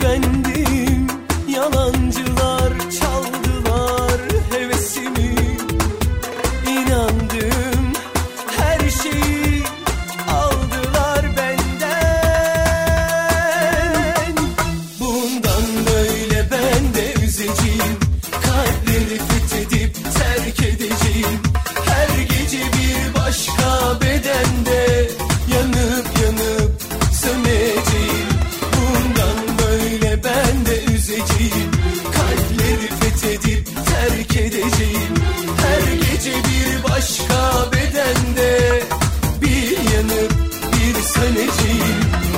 güvendim, yalancılar çaldılar hevesimi. İnandım, her şeyi aldılar benden. Bundan böyle ben de üzeceğim, kalpleri fethedip terk edeceğim. Her gece bir başka bedende yanıp yanıp söneceğim. Bundan böyle ben de üzeceğim, kalpleri fethedip terk edeceğim. Her gece bir başka bedende bir yanıp bir söneceğim.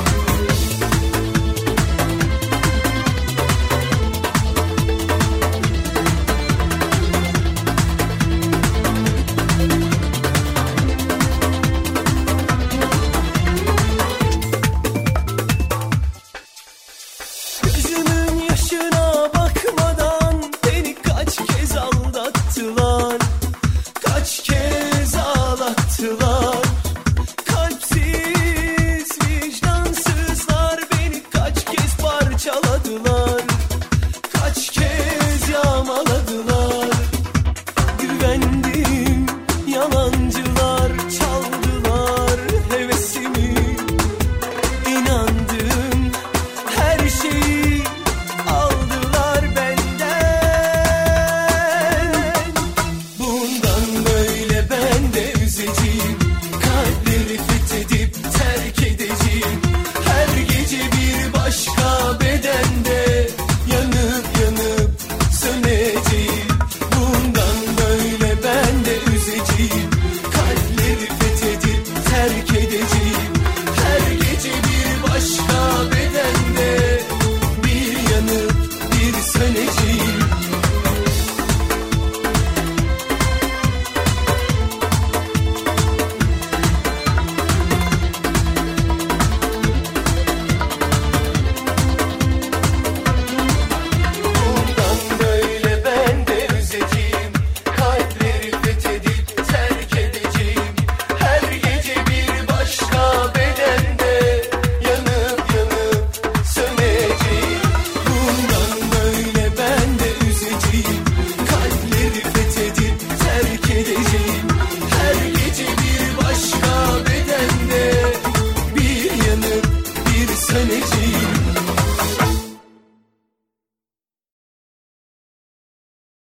Gözümün yaşına bakmadan beni kaç kez aldattılar, kaç kez ağlattılar. Kalpsiz, vicdansızlar beni kaç kez parçaladılar.